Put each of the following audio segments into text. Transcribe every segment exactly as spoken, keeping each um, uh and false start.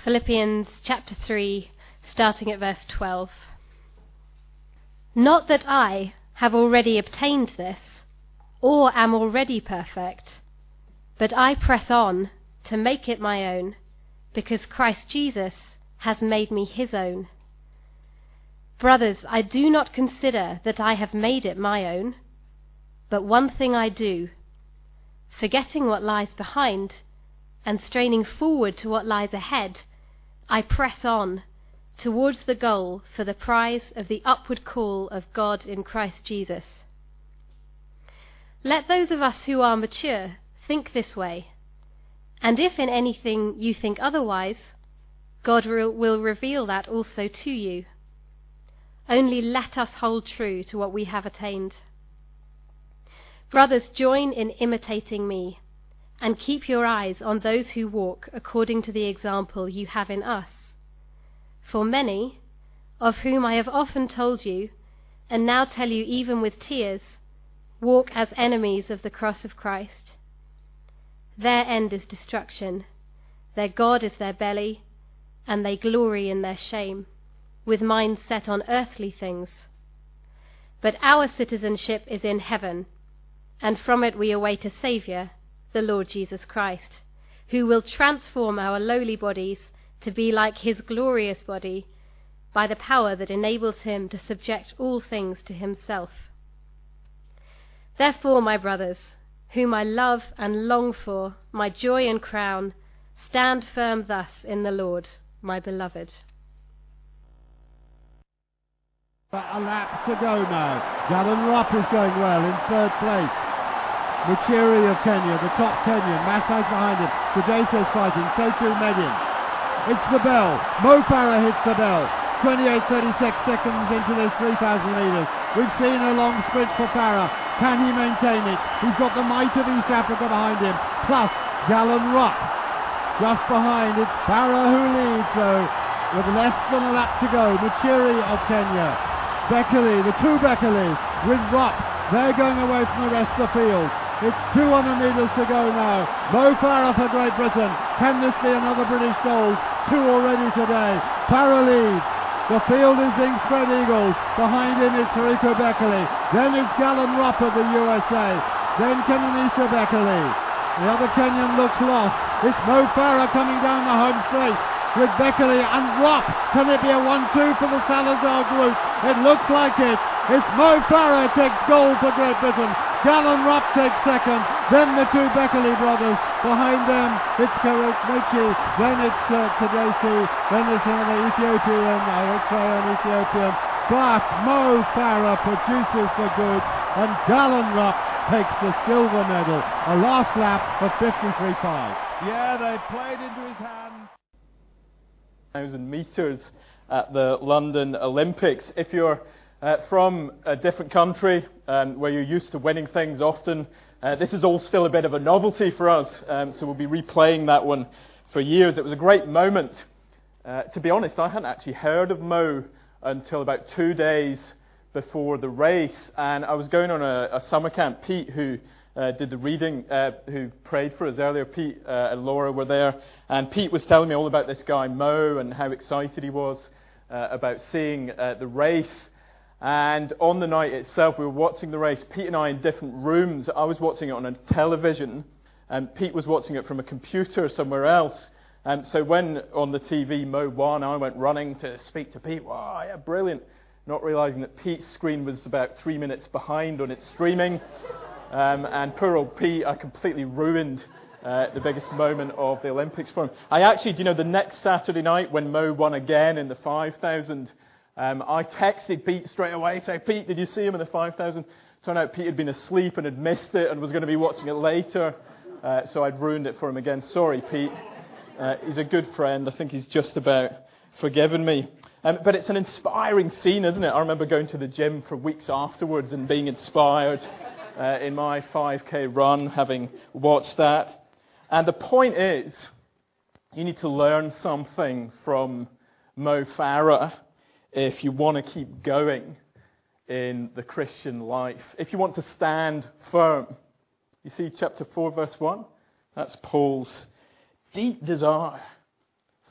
Philippians chapter three, starting at verse twelve. Not that I have already obtained this, or am already perfect, but I press on to make it my own, because Christ Jesus has made me his own. Brothers, I do not consider that I have made it my own, but one thing I do, forgetting what lies behind and straining forward to what lies ahead, I press on towards the goal for the prize of the upward call of God in Christ Jesus. Let those of us who are mature think this way, and if in anything you think otherwise, God will reveal that also to you. Only let us hold true to what we have attained. Brothers, join in imitating me, and keep your eyes on those who walk according to the example you have in us. For many, of whom I have often told you, and now tell you even with tears, walk as enemies of the cross of Christ. Their end is destruction, their God is their belly, and they glory in their shame, with minds set on earthly things. But our citizenship is in heaven, and from it we await a Saviour, the Lord Jesus Christ, who will transform our lowly bodies to be like his glorious body by the power that enables him to subject all things to himself. Therefore, my brothers, whom I love and long for, my joy and crown, stand firm thus in the Lord, my beloved. A lap to go now. Gavin Rupp is going well in third place. Muchiri of Kenya, the top Kenyan. Masai's behind him. Tedesco's fighting, so too Median. It's the bell. Mo Farah hits the bell. twenty-eight thirty-six seconds into this three thousand metres. We've seen a long sprint for Farah. Can he maintain it? He's got the might of East Africa behind him, plus Gavin Rupp. Just behind, it's Farah who leads, though, with less than a lap to go. Muchiri of Kenya. Beckley, the two Beckleys, with Rupp. They're going away from the rest of the field. It's two hundred metres to go now. Mo Farah for Great Britain. Can this be another British gold? Two already today. Farah leads. The field is being spread eagles. Behind him it's Rico Beckley. Then it's Gavin Rupp of the U S A. Then Kenenisa Beckley. The other Kenyan looks lost. It's Mo Farah coming down the home straight with Beckley and Rupp. Can it be a one two for the Salazar group? It looks like it. It's Mo Farah takes gold for Great Britain. Gavin Rupp takes second. Then the two Beckley brothers. Behind them it's Karakmuchi. Then it's uh, Tadesi. Then it's another Ethiopian, Eritrean Ethiopian. But Mo Farah produces the goods, and Gavin Rupp takes the silver medal. A last lap of fifty-three five. Yeah, they played into his hands. one thousand metres at the London Olympics. If you're uh, from a different country um, where you're used to winning things often, uh, this is all still a bit of a novelty for us, um, so we'll be replaying that one for years. It was a great moment. Uh, to be honest, I hadn't actually heard of Mo until about two days before the race, and I was going on a, a summer camp. Pete, who Uh, did the reading, uh, who prayed for us earlier, Pete uh, and Laura were there, and Pete was telling me all about this guy Mo and how excited he was uh, about seeing uh, the race. And on the night itself, we were watching the race, Pete and I in different rooms. I was watching it on a television, and Pete was watching it from a computer somewhere else. And so when on the T V Mo won, I went running to speak to Pete. Wow, yeah, brilliant. Not realising that Pete's screen was about three minutes behind on its streaming. Um, and poor old Pete, I completely ruined uh, the biggest moment of the Olympics for him. I actually, do you know, the next Saturday night when Mo won again in the five thousand, um, I texted Pete straight away, saying, Pete, did you see him in the five thousand? Turned out Pete had been asleep and had missed it and was going to be watching it later, uh, so I'd ruined it for him again. Sorry, Pete. Uh, he's a good friend. I think he's just about forgiven me. Um, but it's an inspiring scene, isn't it? I remember going to the gym for weeks afterwards and being inspired Uh, in my five K run, having watched that. And the point is, you need to learn something from Mo Farah if you want to keep going in the Christian life, if you want to stand firm. You see chapter four, verse one? That's Paul's deep desire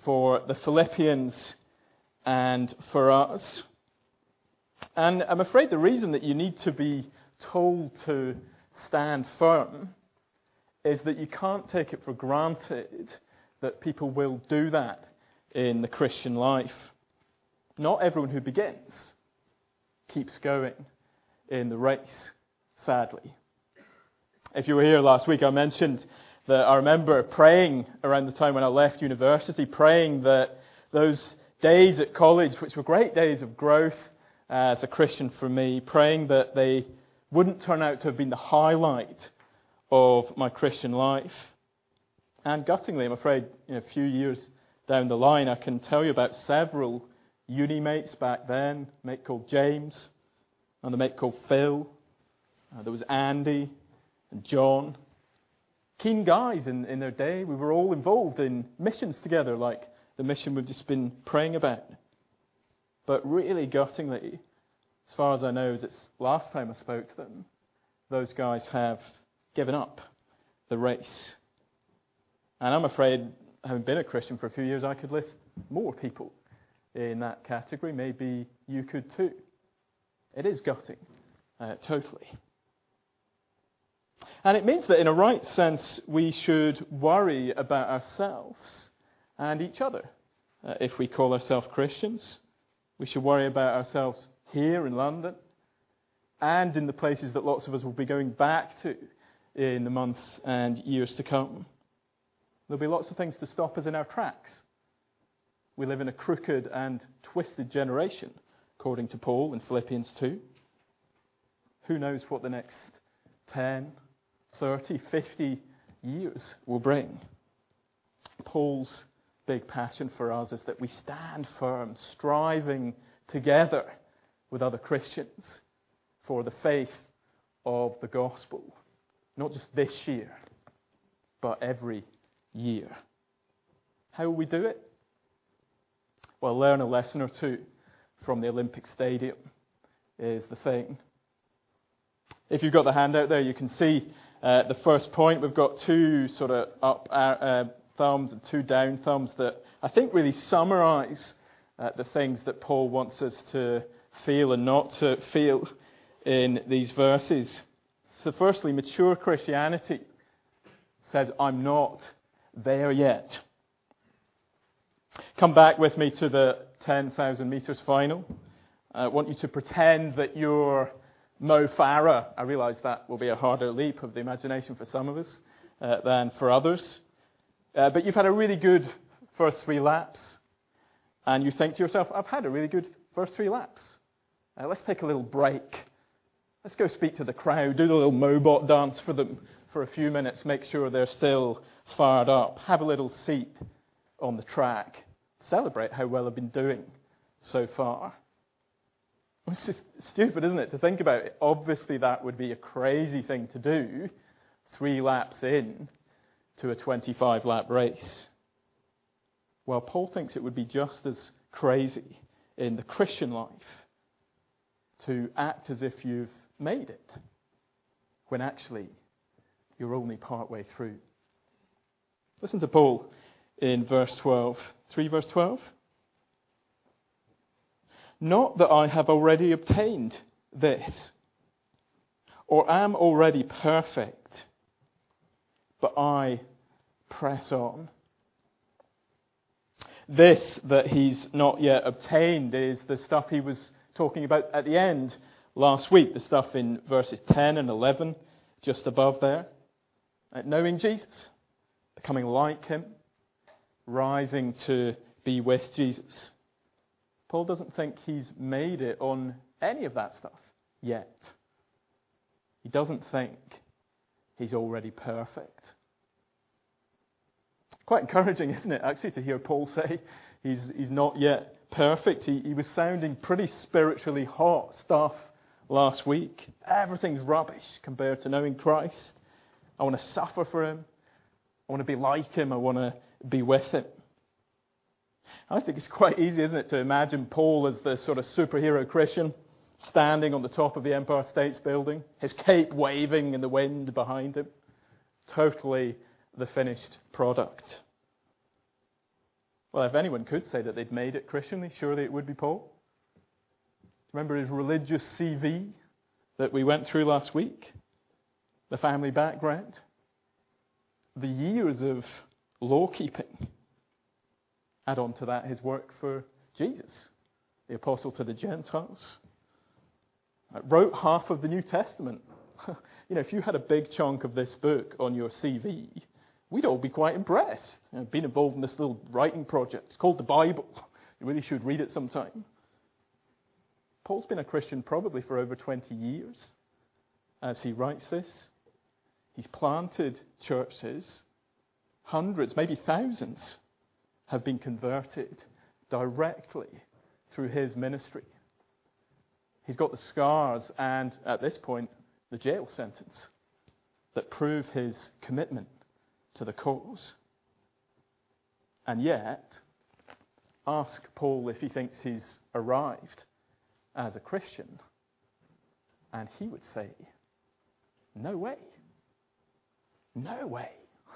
for the Philippians and for us. And I'm afraid the reason that you need to be told to stand firm is that you can't take it for granted that people will do that in the Christian life. Not everyone who begins keeps going in the race, sadly. If you were here last week, I mentioned that I remember praying around the time when I left university, praying that those days at college, which were great days of growth as a Christian for me, praying that they wouldn't turn out to have been the highlight of my Christian life. And guttingly, I'm afraid, you know, a few years down the line, I can tell you about several uni mates back then, a mate called James, and a mate called Phil. Uh, there was Andy and John. Keen guys in, in their day. We were all involved in missions together, like the mission we've just been praying about. But really guttingly, as far as I know, as it's last time I spoke to them, those guys have given up the race. And I'm afraid, having been a Christian for a few years, I could list more people in that category. Maybe you could too. It is gutting, uh, totally. And it means that in a right sense, we should worry about ourselves and each other. Uh, if we call ourselves Christians, we should worry about ourselves here in London and in the places that lots of us will be going back to in the months and years to come. There'll be lots of things to stop us in our tracks. We live in a crooked and twisted generation, according to Paul in Philippians two. Who knows what the next ten, thirty, fifty years will bring. Paul's big passion for us is that we stand firm, striving together with other Christians for the faith of the gospel. Not just this year, but every year. How will we do it? Well, learn a lesson or two from the Olympic Stadium is the thing. If you've got the handout there, you can see uh, the first point. We've got two sort of up uh, thumbs and two down thumbs that I think really summarize uh, the things that Paul wants us to feel and not to feel in these verses. So firstly, mature Christianity says, I'm not there yet. Come back with me to the ten thousand metres final. I want you to pretend that you're Mo Farah. I realise that will be a harder leap of the imagination for some of us uh, than for others. Uh, but you've had a really good first three laps. And you think to yourself, I've had a really good first three laps. Uh, let's take a little break. Let's go speak to the crowd, do the little Mobot dance for them for a few minutes, make sure they're still fired up, have a little seat on the track, celebrate how well I've been doing so far. It's just stupid, isn't it, to think about it? Obviously, that would be a crazy thing to do three laps in to a twenty-five lap race. Well, Paul thinks it would be just as crazy in the Christian life to act as if you've made it, when actually you're only part way through. Listen to Paul in verse twelve. three verse twelve. Not that I have already obtained this, or am already perfect, but I press on. This that he's not yet obtained is the stuff he was talking about at the end last week, the stuff in verses ten and eleven, just above there. Knowing Jesus, becoming like him, rising to be with Jesus. Paul doesn't think he's made it on any of that stuff yet. He doesn't think he's already perfect. Quite encouraging, isn't it, actually, to hear Paul say he's he's not yet perfect. He, he was sounding pretty spiritually hot stuff last week. Everything's rubbish compared to knowing Christ. I want to suffer for him. I want to be like him. I want to be with him. I think it's quite easy, isn't it, to imagine Paul as the sort of superhero Christian standing on the top of the Empire State Building, his cape waving in the wind behind him. Totally the finished product. Well, if anyone could say that they'd made it Christianly, surely it would be Paul. Remember his religious C V that we went through last week? The family background? The years of law-keeping? Add on to that his work for Jesus, the apostle to the Gentiles. Wrote half of the New Testament. You know, if you had a big chunk of this book on your C V, we'd all be quite impressed. You know, been involved in this little writing project. It's called the Bible. You really should read it sometime. Paul's been a Christian probably for over twenty years as he writes this. He's planted churches. Hundreds, maybe thousands, have been converted directly through his ministry. He's got the scars and, at this point, the jail sentence that prove his commitment to the cause. And yet, ask Paul if he thinks he's arrived as a Christian, and he would say, no way. No way.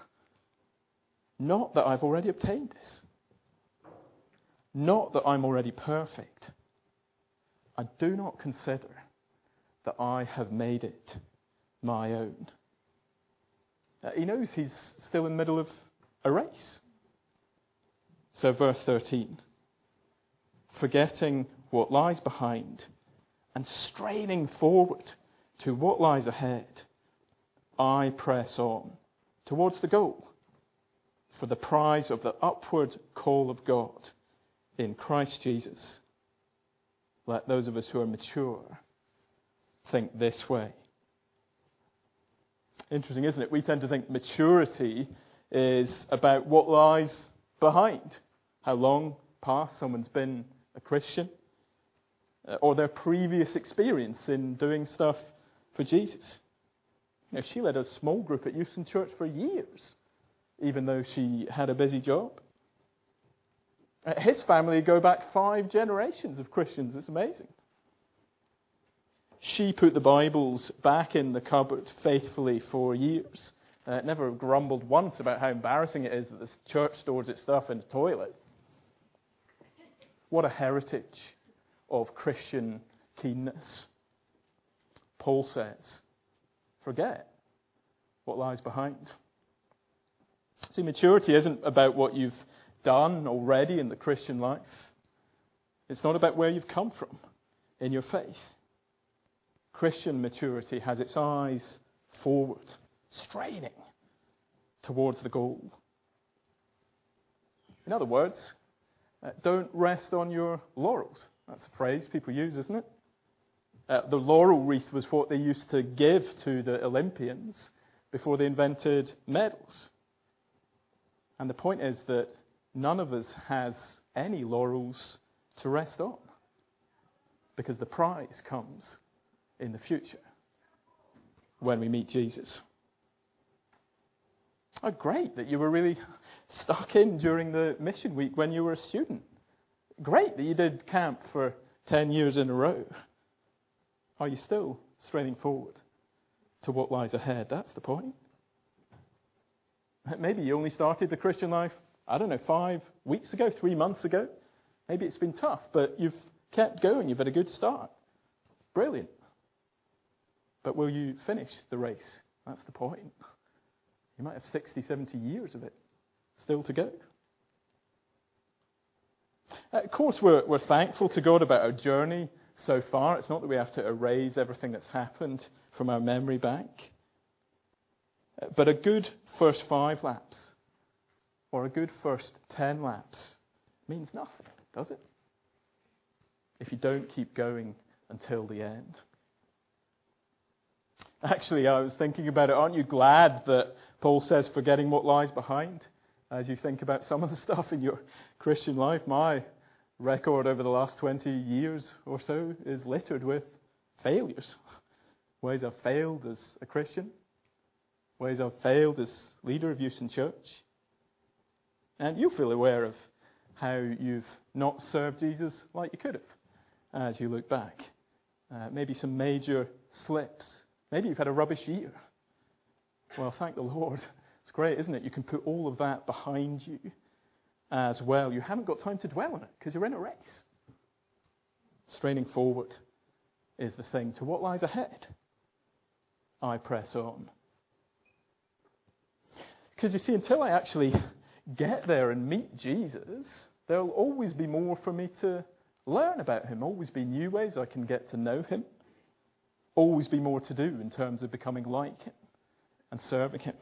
Not that I've already obtained this. Not that I'm already perfect. I do not consider that I have made it my own. Uh, he knows he's still in the middle of a race. So verse thirteen. Forgetting what lies behind and straining forward to what lies ahead, I press on towards the goal for the prize of the upward call of God in Christ Jesus. Let those of us who are mature think this way. Interesting, isn't it? We tend to think maturity is about what lies behind. How long past someone's been a Christian, or their previous experience in doing stuff for Jesus. You know, she led a small group at Euston Church for years, even though she had a busy job. His family go back five generations of Christians. It's amazing. She put the Bibles back in the cupboard faithfully for years. Uh, never grumbled once about how embarrassing it is that the church stores its stuff in the toilet. What a heritage of Christian keenness. Paul says, forget what lies behind. See, maturity isn't about what you've done already in the Christian life. It's not about where you've come from in your faith. Christian maturity has its eyes forward, straining towards the goal. In other words, uh, don't rest on your laurels. That's a phrase people use, isn't it? Uh, the laurel wreath was what they used to give to the Olympians before they invented medals. And the point is that none of us has any laurels to rest on, because the prize comes in the future when we meet Jesus. Oh, great that you were really stuck in during the mission week when you were a student. Great that you did camp for ten years in a row. Are you still straining forward to what lies ahead? That's the point. Maybe you only started the Christian life, I don't know, five weeks ago, three months ago. Maybe it's been tough, but you've kept going. You've had a good start. Brilliant. But will you finish the race? That's the point. You might have sixty, seventy years of it still to go. Of course, we're, we're thankful to God about our journey so far. It's not that we have to erase everything that's happened from our memory bank. But a good first five laps or a good first ten laps means nothing, does it? If you don't keep going until the end. Actually, I was thinking about it. Aren't you glad that Paul says forgetting what lies behind as you think about some of the stuff in your Christian life? My record over the last twenty years or so is littered with failures. Ways I've failed as a Christian. Ways I've failed as leader of Euston Church. And you feel aware of how you've not served Jesus like you could have as you look back. Uh, maybe some major slips. Maybe you've had a rubbish year. Well, thank the Lord. It's great, isn't it? You can put all of that behind you as well. You haven't got time to dwell on it because you're in a race. Straining forward is the thing. To what lies ahead, I press on. Because you see, until I actually get there and meet Jesus, there'll always be more for me to learn about him. Always be new ways I can get to know him. Always be more to do in terms of becoming like him and serving him.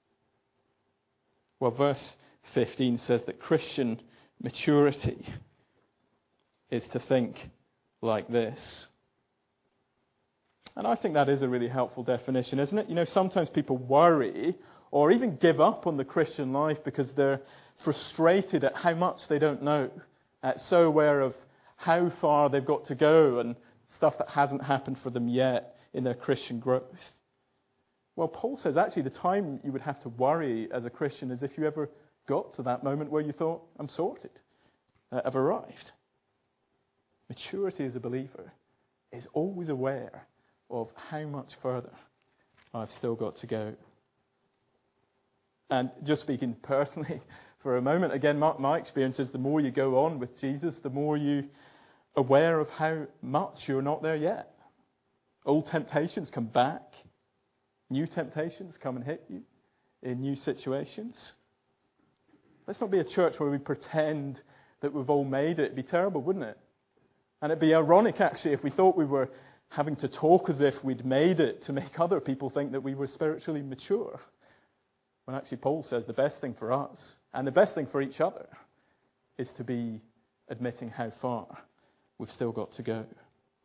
Well, verse fifteen says that Christian maturity is to think like this. And I think that is a really helpful definition, isn't it? You know, sometimes people worry or even give up on the Christian life because they're frustrated at how much they don't know, uh, so aware of how far they've got to go and stuff that hasn't happened for them yet in their Christian growth. Well, Paul says actually the time you would have to worry as a Christian is if you ever got to that moment where you thought, I'm sorted, uh, I've arrived. Maturity as a believer is always aware of how much further I've still got to go. And just speaking personally for a moment, again, my, my experience is the more you go on with Jesus, the more you're aware of how much you're not there yet. Old temptations come back. New temptations come and hit you in new situations. Let's not be a church where we pretend that we've all made it. It'd be terrible, wouldn't it? And it'd be ironic, actually, if we thought we were having to talk as if we'd made it to make other people think that we were spiritually mature. When actually Paul says the best thing for us and the best thing for each other is to be admitting how far we've still got to go.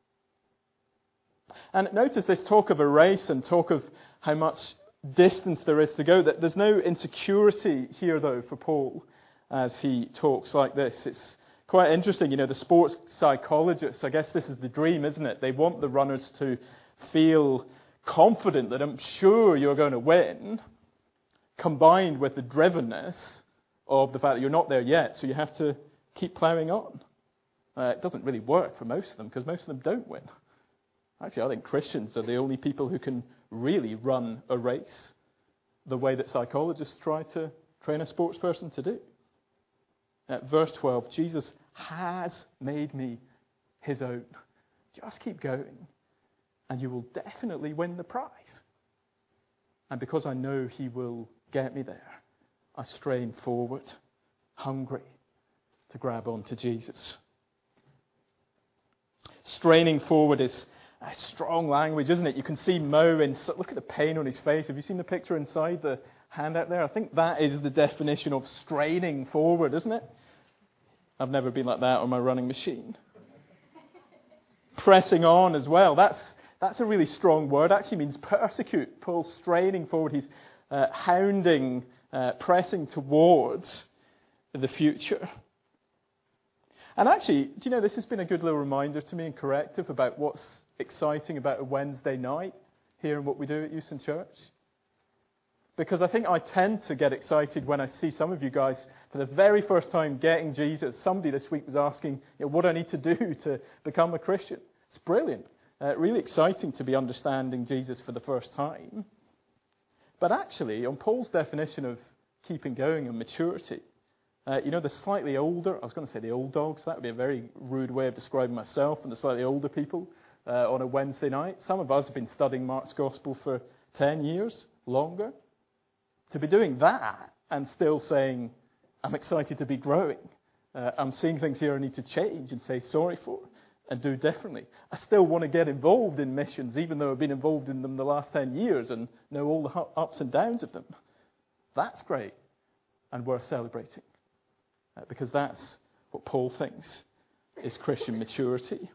And notice this talk of a race and talk of how much distance there is to go. That there's no insecurity here, though, for Paul as he talks like this. It's quite interesting. You know, the sports psychologists, I guess this is the dream, isn't it? They want the runners to feel confident that I'm sure you're going to win, combined with the drivenness of the fact that you're not there yet, so you have to keep ploughing on. Uh, it doesn't really work for most of them because most of them don't win. Actually, I think Christians are the only people who can really run a race the way that psychologists try to train a sports person to do. At verse twelve, Jesus has made me his own. Just keep going, and you will definitely win the prize. And because I know he will get me there, I strain forward, hungry to grab onto Jesus. Straining forward is a strong language, isn't it? You can see Mo in, look at the pain on his face. Have you seen the picture inside the handout there? I think that is the definition of straining forward, isn't it? I've never been like that on my running machine. Pressing on as well. That's that's a really strong word. Actually means persecute. Paul's straining forward. He's uh, hounding, uh, pressing towards the future. And actually, do you know, this has been a good little reminder to me and corrective about what's exciting about a Wednesday night here and what we do at Euston Church. Because I think I tend to get excited when I see some of you guys for the very first time getting Jesus. Somebody this week was asking, you know, what do I need to do to become a Christian? It's brilliant. Uh, really exciting to be understanding Jesus for the first time. But actually, on Paul's definition of keeping going and maturity, Uh, you know, the slightly older, I was going to say the old dogs, that would be a very rude way of describing myself and the slightly older people uh, on a Wednesday night. Some of us have been studying Mark's Gospel for ten years, longer. To be doing that and still saying, I'm excited to be growing. Uh, I'm seeing things here I need to change and say sorry for and do differently. I still want to get involved in missions, even though I've been involved in them the last ten years and know all the ups and downs of them. That's great and worth celebrating. Uh, because that's what Paul thinks is Christian maturity.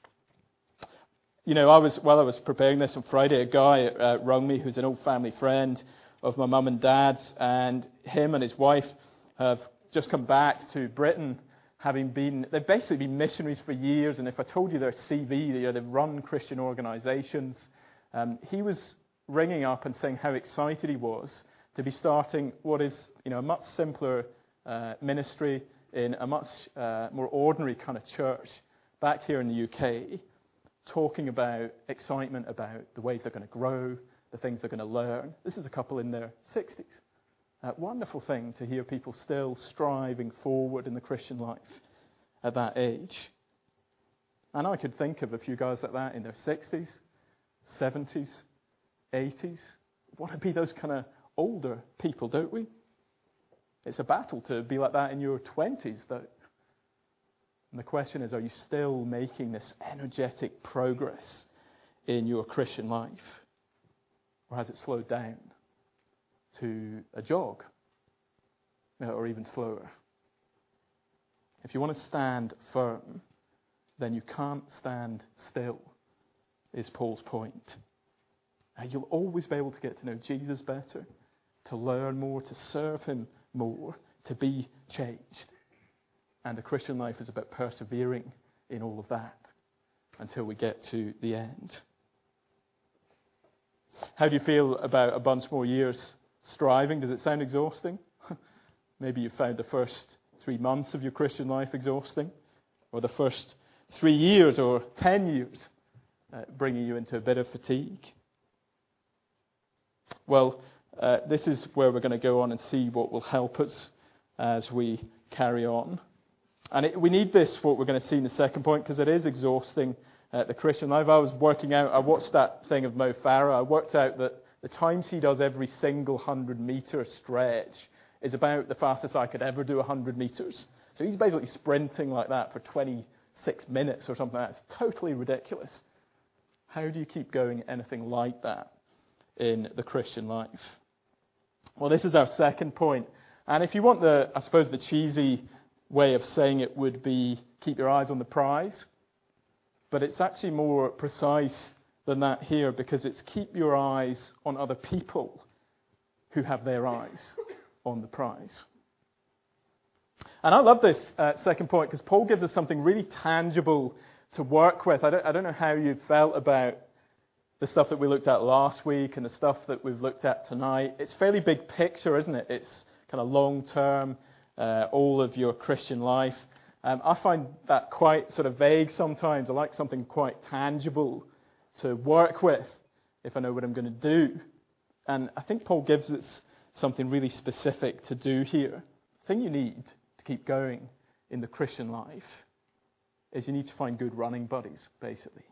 You know, I was while I was preparing this on Friday, a guy uh, rang me who's an old family friend of my mum and dad's, and him and his wife have just come back to Britain, having been, they've basically been missionaries for years, and if I told you their C V, you know, they've run Christian organisations. Um, he was ringing up and saying how excited he was to be starting what is, you know, a much simpler Uh, ministry in a much uh, more ordinary kind of church back here in the U K, talking about excitement about the ways they're going to grow, the things they're going to learn. This is a couple in their sixties. A wonderful thing to hear people still striving forward in the Christian life at that age. And I could think of a few guys like that in their sixties, seventies, eighties. We want to be those kind of older people, don't we? It's a battle to be like that in your twenties, though. And the question is, are you still making this energetic progress in your Christian life? Or has it slowed down to a jog? Or even slower? If you want to stand firm, then you can't stand still, is Paul's point. And you'll always be able to get to know Jesus better, to learn more, to serve him more, to be changed. And the Christian life is about persevering in all of that until we get to the end. How do you feel about a bunch more years striving? Does it sound exhausting? Maybe you found the first three months of your Christian life exhausting, or the first three years or ten years uh, bringing you into a bit of fatigue. Well, uh, this is where we're going to go on and see what will help us as we carry on. And it, we need this, what we're going to see in the second point, because it is exhausting, uh, the Christian life. I was working out, I watched that thing of Mo Farah. I worked out that the times he does every single hundred metre stretch is about the fastest I could ever do one hundred metres. So he's basically sprinting like that for twenty-six minutes or something like that. It's totally ridiculous. How do you keep going anything like that in the Christian life? Well, this is our second point. And if you want the, I suppose the cheesy way of saying it would be keep your eyes on the prize. But it's actually more precise than that here, because it's keep your eyes on other people who have their eyes on the prize. And I love this uh, second point, because Paul gives us something really tangible to work with. I don't, I don't know how you felt about the stuff that we looked at last week and the stuff that we've looked at tonight. It's fairly big picture, isn't it? It's kind of long-term, uh, all of your Christian life. Um, I find that quite sort of vague sometimes. I like something quite tangible to work with if I know what I'm going to do. And I think Paul gives us something really specific to do here. The thing you need to keep going in the Christian life is you need to find good running buddies, basically.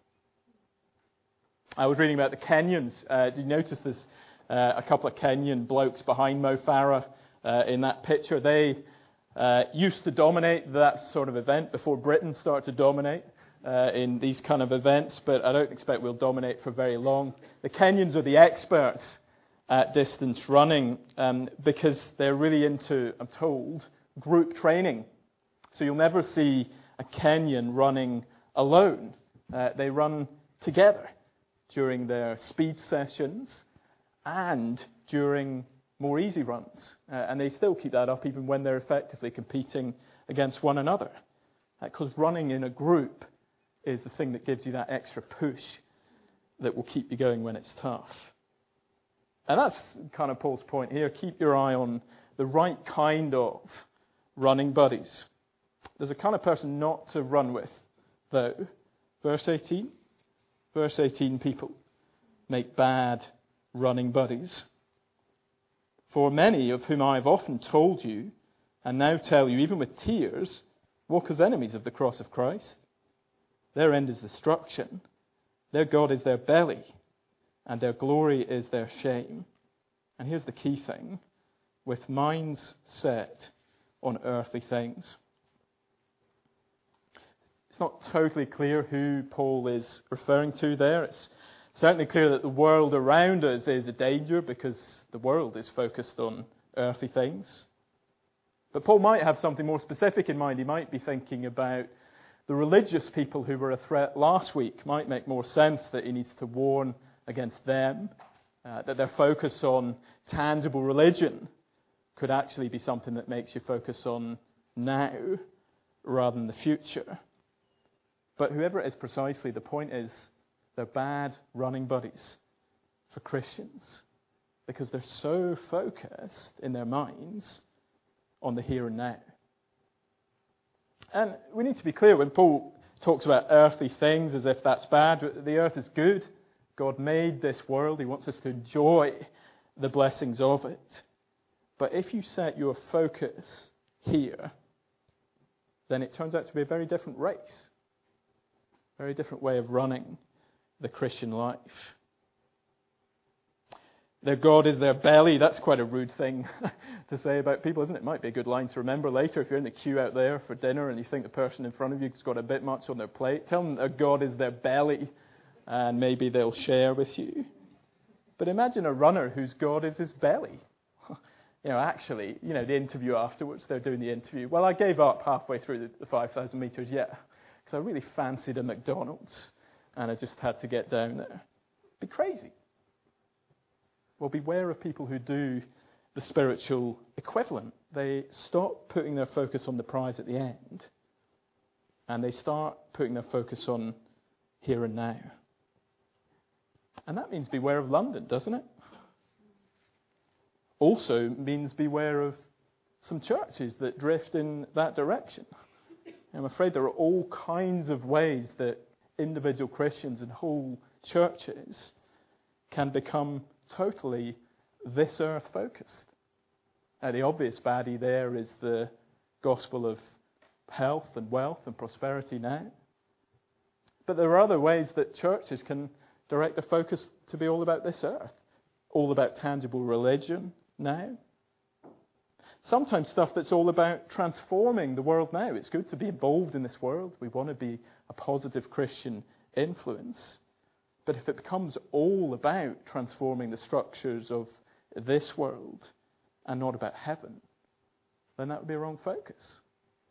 I was reading about the Kenyans. Uh, did you notice there's uh, a couple of Kenyan blokes behind Mo Farah uh, in that picture? They uh, used to dominate that sort of event before Britain started to dominate uh, in these kind of events, but I don't expect we'll dominate for very long. The Kenyans are the experts at distance running um, because they're really into, I'm told, group training. So you'll never see a Kenyan running alone. Uh, they run together during their speed sessions and during more easy runs. Uh, and they still keep that up even when they're effectively competing against one another. Because uh, running in a group is the thing that gives you that extra push that will keep you going when it's tough. And that's kind of Paul's point here. Keep your eye on the right kind of running buddies. There's a kind of person not to run with, though. Verse eighteen. Verse eighteen, people make bad running buddies. For many of whom I have often told you, and now tell you, even with tears, walk as enemies of the cross of Christ. Their end is destruction. Their God is their belly, and their glory is their shame. And here's the key thing: with minds set on earthly things. It's not totally clear who Paul is referring to there. It's certainly clear that the world around us is a danger because the world is focused on earthly things. But Paul might have something more specific in mind. He might be thinking about the religious people who were a threat last week. Might make more sense that he needs to warn against them, uh, that their focus on tangible religion could actually be something that makes you focus on now rather than the future. But whoever it is precisely, the point is they're bad running buddies for Christians because they're so focused in their minds on the here and now. And we need to be clear, when Paul talks about earthly things as if that's bad, the earth is good. God made this world. He wants us to enjoy the blessings of it. But if you set your focus here, then it turns out to be a very different race, very different way of running the Christian life. Their God is their belly. That's quite a rude thing to say about people, isn't it? It might be a good line to remember later if you're in the queue out there for dinner and you think the person in front of you has got a bit much on their plate. Tell them their God is their belly, and maybe they'll share with you. But imagine a runner whose God is his belly. You know, actually, you know, the interview afterwards, they're doing the interview. Well, I gave up halfway through the, the five thousand metres, yeah, because I really fancied a McDonald's and I just had to get down there. It'd be crazy. Well, beware of people who do the spiritual equivalent. They stop putting their focus on the prize at the end, and they start putting their focus on here and now. And that means beware of London, doesn't it? Also means beware of some churches that drift in that direction. I'm afraid there are all kinds of ways that individual Christians and whole churches can become totally this earth focused. Uh, the obvious baddie there is the gospel of health and wealth and prosperity now. But there are other ways that churches can direct their focus to be all about this earth, all about tangible religion now. Sometimes stuff that's all about transforming the world now. It's good to be involved in this world. We want to be a positive Christian influence. But if it becomes all about transforming the structures of this world and not about heaven, then that would be a wrong focus.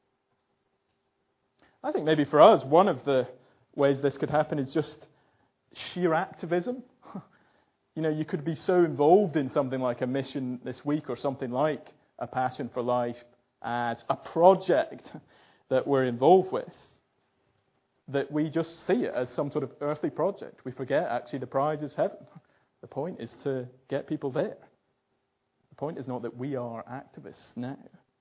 I think maybe for us, one of the ways this could happen is just sheer activism. You know, you could be so involved in something like a mission this week or something like a Passion for Life as a project that we're involved with, that we just see it as some sort of earthly project. We forget actually the prize is heaven. The point is to get people there. The point is not that we are activists now.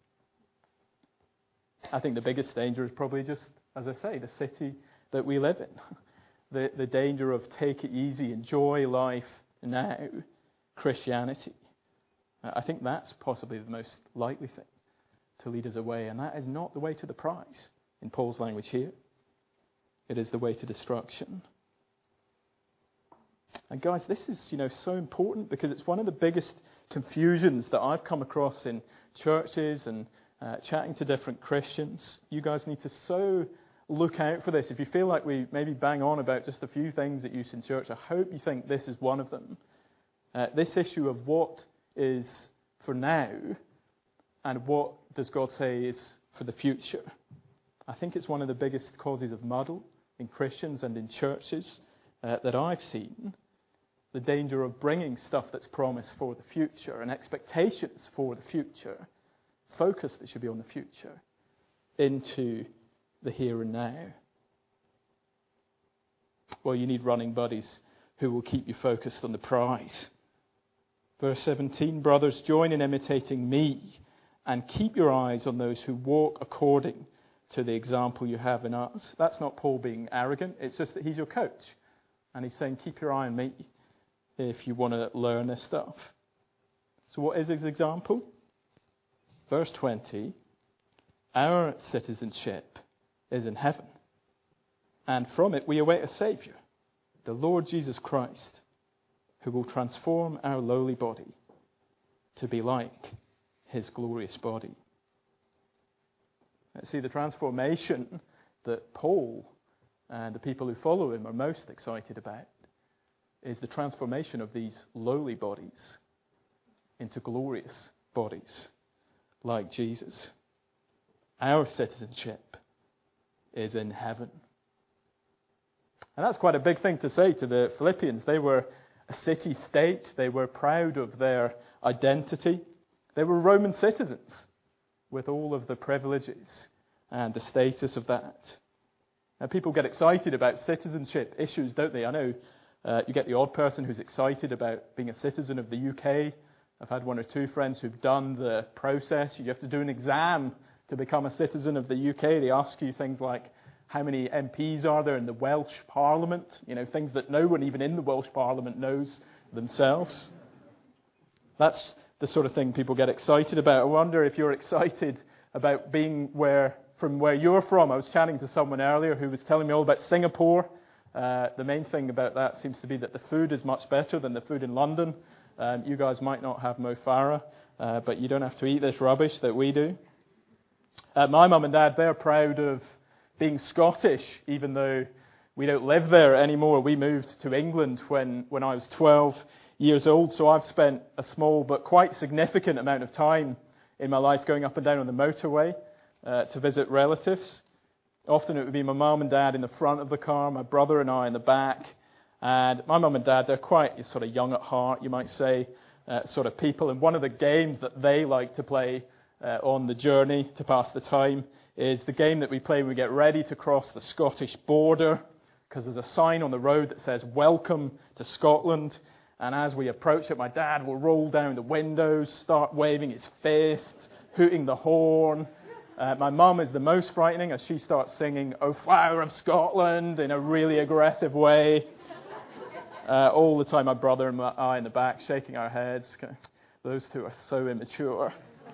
I think the biggest danger is probably just, as I say, the city that we live in. The, the danger of take it easy, enjoy life now, Christianity. I think that's possibly the most likely thing to lead us away, and that is not the way to the prize, in Paul's language here. It is the way to destruction. And guys, this is, you know, so important because it's one of the biggest confusions that I've come across in churches and uh, chatting to different Christians. You guys need to so look out for this. If you feel like we maybe bang on about just a few things at Youth in Church, I hope you think this is one of them. Uh, this issue of what is for now and what does God say is for the future. I think it's one of the biggest causes of muddle in Christians and in churches uh, that I've seen. The danger of bringing stuff that's promised for the future and expectations for the future, focus that should be on the future, into the here and now. Well, you need running buddies who will keep you focused on the prize. Verse seventeen, brothers, join in imitating me and keep your eyes on those who walk according to the example you have in us. That's not Paul being arrogant. It's just that he's your coach. And he's saying, keep your eye on me if you want to learn this stuff. So what is his example? Verse twenty, our citizenship is in heaven, and from it we await a Saviour, the Lord Jesus Christ, who will transform our lowly body to be like his glorious body. See, the transformation that Paul and the people who follow him are most excited about is the transformation of these lowly bodies into glorious bodies like Jesus. Our citizenship is in heaven. And that's quite a big thing to say to the Philippians. They were a city-state. They were proud of their identity. They were Roman citizens with all of the privileges and the status of that. Now, people get excited about citizenship issues, don't they? I know uh, you get the odd person who's excited about being a citizen of the U K. I've had one or two friends who've done the process. You have to do an exam to become a citizen of the U K. They ask you things like, how many M Ps are there in the Welsh Parliament? You know, things that no one even in the Welsh Parliament knows themselves. That's the sort of thing people get excited about. I wonder if you're excited about being where from where you're from. I was chatting to someone earlier who was telling me all about Singapore. Uh, the main thing about that seems to be that the food is much better than the food in London. Um, you guys might not have Mo Farah, uh, but you don't have to eat this rubbish that we do. Uh, my mum and dad, they're proud of being Scottish, even though we don't live there anymore. We moved to England when, when I was twelve years old, so I've spent a small but quite significant amount of time in my life going up and down on the motorway uh, to visit relatives. Often it would be my mum and dad in the front of the car, my brother and I in the back. And my mum and dad, they're quite sort of young at heart, you might say, uh, sort of people. And one of the games that they like to play uh, on the journey to pass the time is the game that we play when we get ready to cross the Scottish border, because there's a sign on the road that says, "Welcome to Scotland." And as we approach it, my dad will roll down the windows, start waving his fist, hooting the horn. Uh, my mum is the most frightening as she starts singing "O Flower of Scotland" in a really aggressive way. Uh, all the time, my brother and I in the back shaking our heads. Those two are so immature.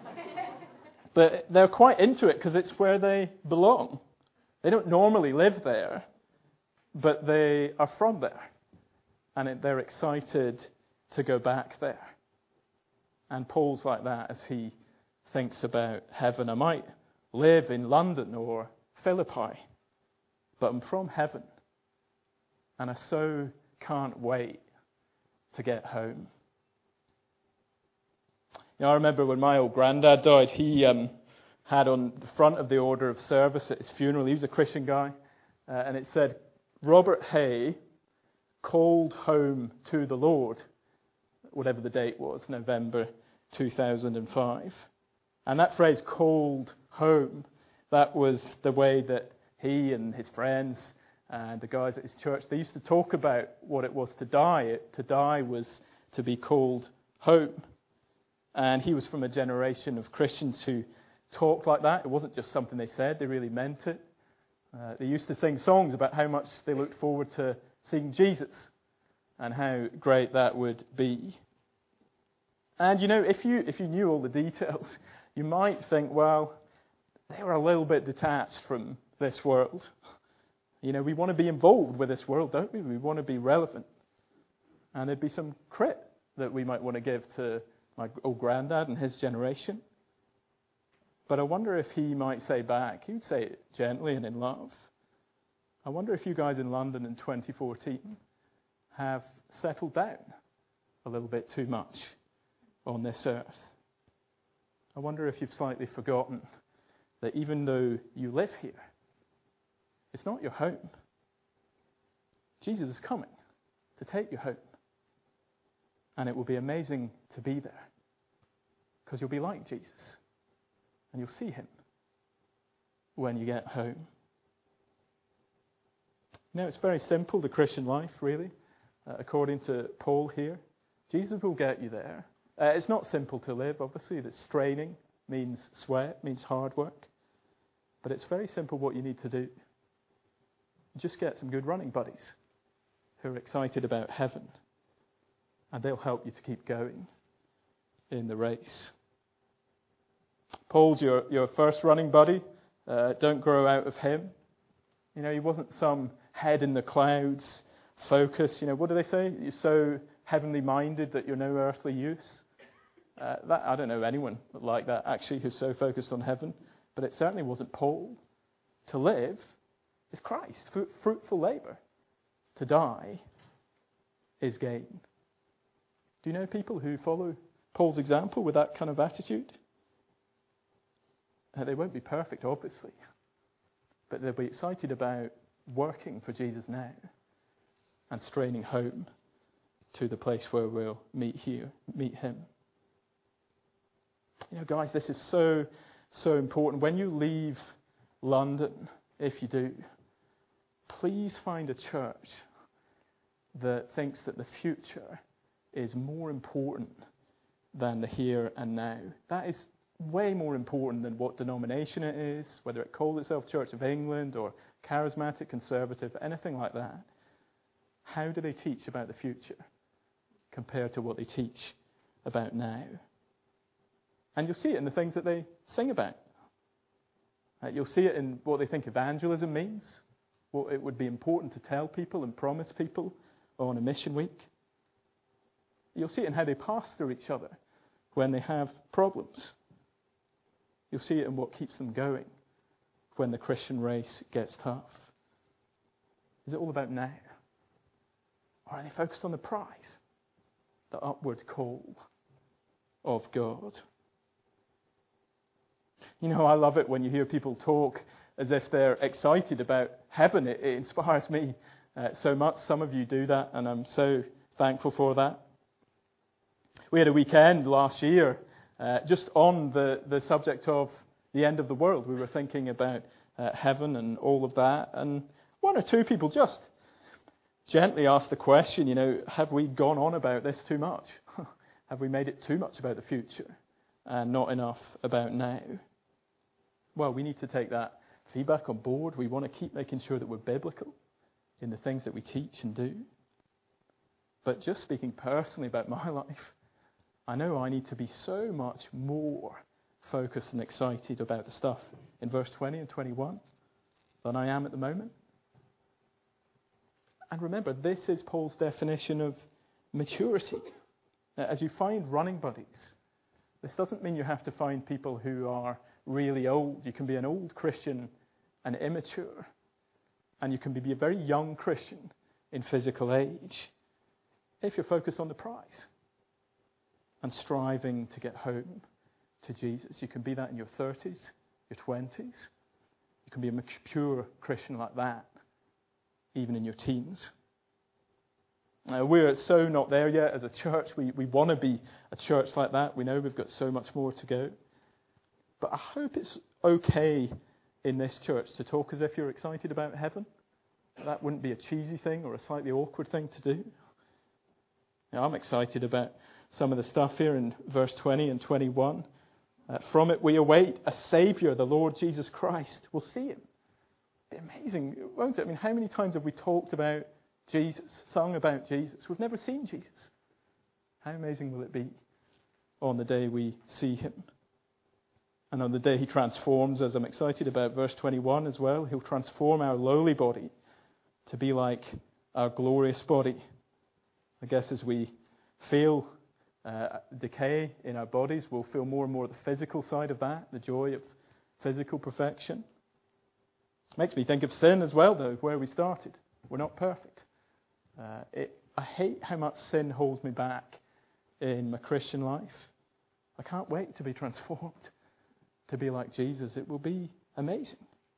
But they're quite into it because it's where they belong. They don't normally live there, but they are from there. And they're excited to go back there. And Paul's like that as he thinks about heaven. I might live in London or Philippi, but I'm from heaven. And I so can't wait to get home. You know, I remember when my old granddad died, he um, had on the front of the order of service at his funeral, he was a Christian guy, uh, and it said, "Robert Hay called home to the Lord," whatever the date was, November two thousand five. And that phrase, "called home," that was the way that he and his friends and the guys at his church, they used to talk about what it was to die. It, to die was to be called home. And he was from a generation of Christians who talked like that. It wasn't just something they said, they really meant it. Uh, they used to sing songs about how much they looked forward to seeing Jesus and how great that would be. And you know, if you if you knew all the details, you might think, well, they were a little bit detached from this world. You know, we want to be involved with this world, don't we? We want to be relevant. And there'd be some credit that we might want to give to my old granddad and his generation. But I wonder if he might say back, he would say it gently and in love, I wonder if you guys in London in twenty fourteen have settled down a little bit too much on this earth. I wonder if you've slightly forgotten that even though you live here, it's not your home. Jesus is coming to take you home. And it will be amazing to be there, because you'll be like Jesus. And you'll see him when you get home. You know, it's very simple, the Christian life, really, uh, according to Paul here. Jesus will get you there. Uh, it's not simple to live, obviously. It's straining, means sweat, means hard work. But it's very simple what you need to do. Just get some good running buddies who are excited about heaven, and they'll help you to keep going in the race. Paul's your, your first running buddy. Uh, don't grow out of him. You know, he wasn't some head in the clouds focus. You know, what do they say? You're so heavenly minded that you're no earthly use. Uh, that, I don't know anyone like that, actually, who's so focused on heaven. But it certainly wasn't Paul. To live is Christ. Fruitful labor. To die is gain. Do you know people who follow Paul's example with that kind of attitude? Uh, they won't be perfect, obviously. But they'll be excited about working for Jesus now and straining home to the place where we'll meet here, meet him. You know, guys, this is so, so important. When you leave London, if you do, please find a church that thinks that the future is more important than the here and now. That is way more important than what denomination it is, whether it calls itself Church of England or charismatic, conservative, anything like that. How do they teach about the future compared to what they teach about now? And you'll see it in the things that they sing about. Uh, you'll see it in what they think evangelism means, what it would be important to tell people and promise people on a mission week. You'll see it in how they pass through each other when they have problems. You'll see it in what keeps them going when the Christian race gets tough. Is it all about now? Or are they focused on the prize, the upward call of God? You know, I love it when you hear people talk as if they're excited about heaven. It, it inspires me uh, so much. Some of you do that, and I'm so thankful for that. We had a weekend last year uh, just on the, the subject of the end of the world. We were thinking about uh, heaven and all of that, and one or two people just gently asked the question, you know, have we gone on about this too much? Have we made it too much about the future and not enough about now? Well, we need to take that feedback on board. We want to keep making sure that we're biblical in the things that we teach and do. But just speaking personally about my life, I know I need to be so much more focused and excited about the stuff in verse twenty and twenty-one than I am at the moment. And remember, this is Paul's definition of maturity. Now, as you find running buddies, this doesn't mean you have to find people who are really old. You can be an old Christian and immature, and you can be a very young Christian in physical age if you're focused on the prize and striving to get home to Jesus. You can be that in your thirties, your twenties. You can be a mature Christian like that, even in your teens. Uh, we're so not there yet as a church. We, we want to be a church like that. We know we've got so much more to go. But I hope it's okay in this church to talk as if you're excited about heaven. That wouldn't be a cheesy thing or a slightly awkward thing to do. Now, I'm excited about some of the stuff here in verse twenty and twenty-one. Uh, From it we await a Saviour, the Lord Jesus Christ. We'll see Him. It'll be amazing, won't it? I mean, how many times have we talked about Jesus, sung about Jesus? We've never seen Jesus. How amazing will it be on the day we see Him? And on the day He transforms, as I'm excited about verse twenty-one as well, He'll transform our lowly body to be like our glorious body. I guess as we feel uh, decay in our bodies, we'll feel more and more the physical side of that, the joy of physical perfection. Makes me think of sin as well, though, where we started. We're not perfect. Uh, it, I hate how much sin holds me back in my Christian life. I can't wait to be transformed, to be like Jesus. It will be amazing.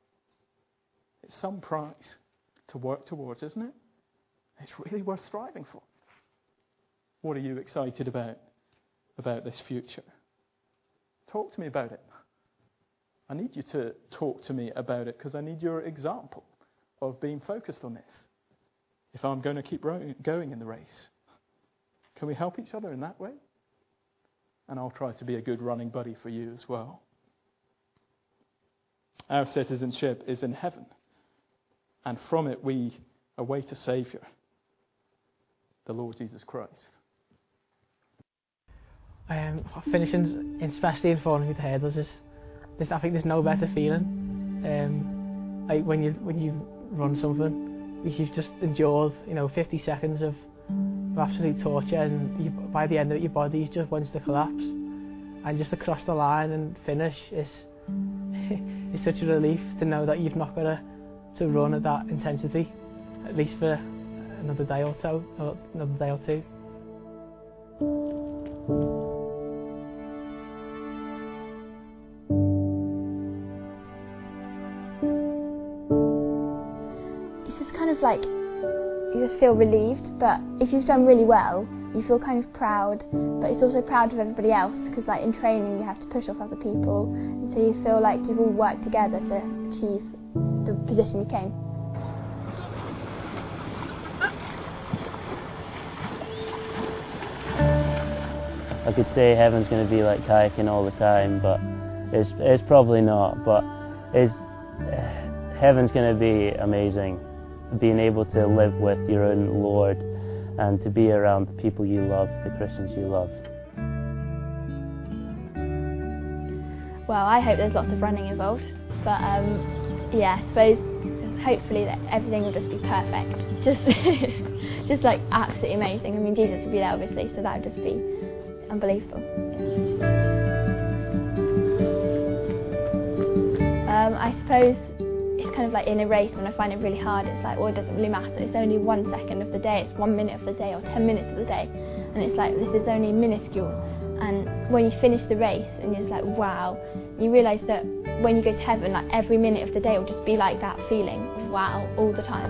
It's some prize to work towards, isn't it? It's really worth striving for. What are you excited about, about this future? Talk to me about it. I need you to talk to me about it because I need your example of being focused on this if I'm going to keep going in the race. Can we help each other in that way? And I'll try to be a good running buddy for you as well. Our citizenship is in heaven, and from it we await a Saviour, the Lord Jesus Christ. Um, finishing, especially in four hundred hurdles, is There's, I think there's no better feeling. Um, like when you when you run something, you've just endured, you know, fifty seconds of, of absolute torture, and you, by the end of it, your body just wants to collapse. And just to cross the line and finish is is such a relief to know that you've not got to to run at that intensity, at least for another day or so, or another day or two. Like, you just feel relieved, but if you've done really well, you feel kind of proud, but it's also proud of everybody else, because like in training you have to push off other people, and so you feel like you've all worked together to achieve the position you came. I could say heaven's going to be like kayaking all the time, but it's, it's probably not, but it's, uh, heaven's going to be amazing. Being able to live with your own Lord and to be around the people you love, the Christians you love. Well, I hope there's lots of running involved, but um, yeah, I suppose hopefully that everything will just be perfect. Just, just like absolutely amazing. I mean, Jesus will be there obviously, so that would just be unbelievable. Um, I suppose it's kind of like in a race when I find it really hard, it's like, well, it doesn't really matter. It's only one second of the day, it's one minute of the day, or ten minutes of the day, and it's like this is only minuscule. And when you finish the race and you're just like, wow, you realise that when you go to heaven, like every minute of the day will just be like that feeling of wow all the time.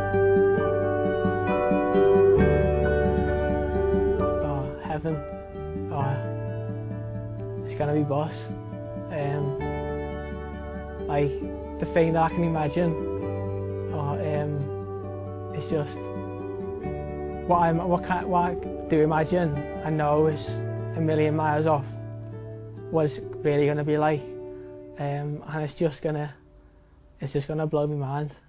Oh, heaven. Oh, it's gonna be boss. Um, like the thing that I can imagine, oh, um, it's just what I'm, what can, what I do imagine. I know is a million miles off what it's really going to be like, um, and it's just gonna it's just gonna blow my mind.